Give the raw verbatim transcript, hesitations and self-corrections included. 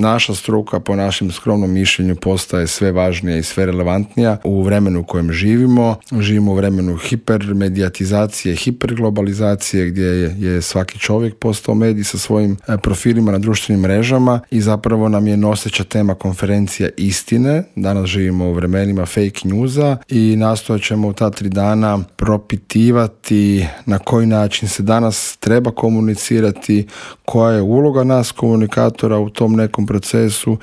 naša struka po našem skromnom mišljenju postaje sve važnija i sve relevantnija u vremenu u kojem živimo. Živimo u vremenu hipermedijatizacije, hiperglobalizacije gdje je, je svaki čovjek postao medij sa svojim profilima na društvenim mrežama i zapravo nam je noseća tema konferencija istine. Danas živimo u vremenima fake newsa i nastojat ćemo u ta tri dana propitivati na koji način se danas treba komunicirati, koja je uloga nas komunikatora u tom nekom procesu